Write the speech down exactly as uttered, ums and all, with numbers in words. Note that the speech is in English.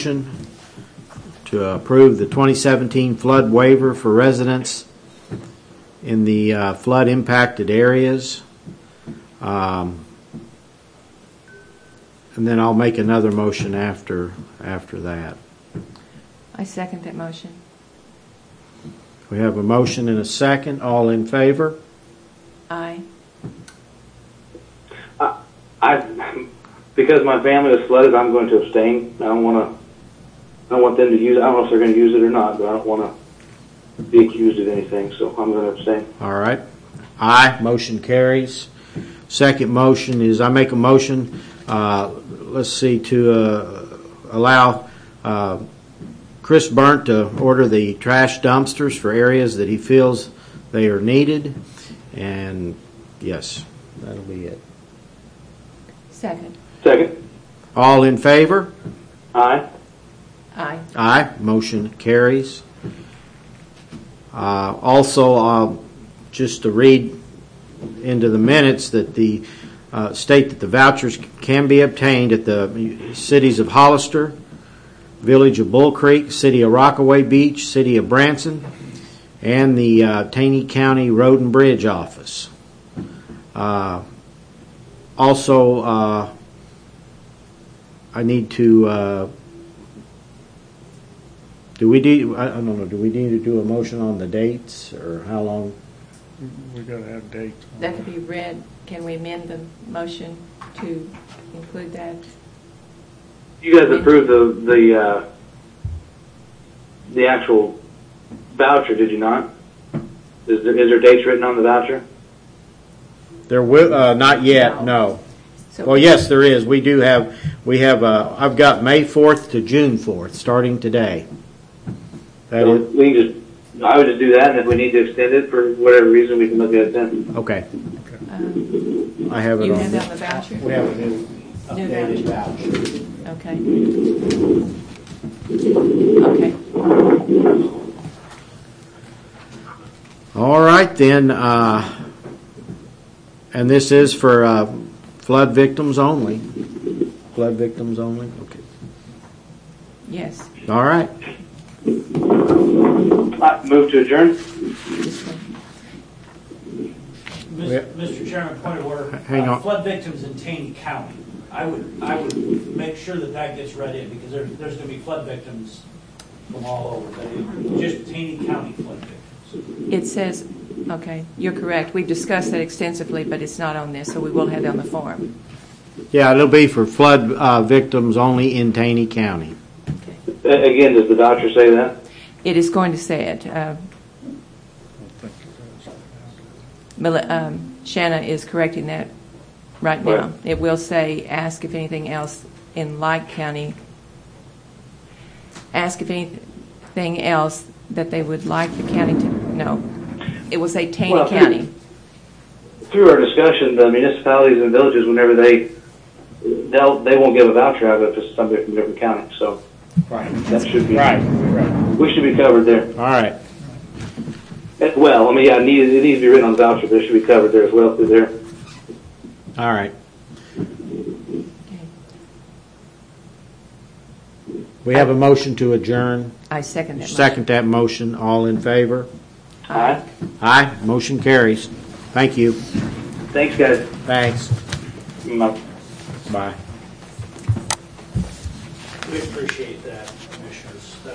motion to approve the twenty seventeen flood waiver for residents in the uh, flood impacted areas. Um, and then I'll make another motion after after that. I second that motion. We have a motion and a second. All in favor? Aye. I, I because my family was flooded, I'm going to abstain. I don't want to. I don't want them to use it. I don't know if they're going to use it or not, but I don't want to be accused of anything, so I'm going to abstain. All right. Aye. Motion carries. Second motion is I make a motion, uh, let's see, to uh, allow uh, Chris Burnt to order the trash dumpsters for areas that he feels they are needed. And yes, that'll be it. Second. Second. All in favor? Aye. Aye. Aye. Motion carries. Uh, also, uh, just to read into the minutes that the uh, state that the vouchers can be obtained at the cities of Hollister, Village of Bull Creek, City of Rockaway Beach, City of Branson, and the uh, Taney County Road and Bridge Office. Uh, also, uh, I need to. Uh, do we do? I don't know. Do we need to do a motion on the dates or how long? We got to have dates. That could be read. Can we amend the motion to include that? You guys approved the the uh, the actual voucher, did you not? Is there, is there dates written on the voucher? There will uh, not yet. No. So Well, yes, there is. We do have. We have. Uh, I've got May fourth to June fourth, starting today. That So is we can just. I would just do that, and if we need to extend it for whatever reason, we can look at it then. okay. uh, I have it you on. have that on the voucher? We have a new New updated voucher. voucher. Okay. Okay. All right then. Uh, and this is for uh, flood victims only. Flood victims only. Okay. Yes. All right. I move to adjourn. This one. Yeah. Mister Chairman, point of order. Hang Uh, on. Flood victims in Taney County. I would, I would make sure that that gets read in because there, there's going to be flood victims from all over. But it- just Taney County flood victims. It says, okay, you're correct. We've discussed that extensively, but it's not on this, so we will have it on the form. Yeah, it'll be for flood uh, victims only in Taney County. Okay. A- Again, does the voucher say that? It is going to say it. Uh, Mel- um, Shanna is correcting that right now. Right. It will say, ask if anything else in Lake County, ask if anything else that they would like the county to, no. It will say Taney Well, County. Through our discussion, the municipalities and villages, whenever they they'll they won't give a voucher out if it's somebody from a different county. So Right. that should be Right. Right. we should be covered there. All right. Eh, Well, I mean, yeah, it needs, it needs to be written on the voucher, but it should be covered there as well through there. All right. Okay. We have a motion to adjourn. I second that. Second that motion. All in favor? Aye. Aye. Motion carries. Thank you. Thanks, guys. Thanks. Bye. Bye. We appreciate that.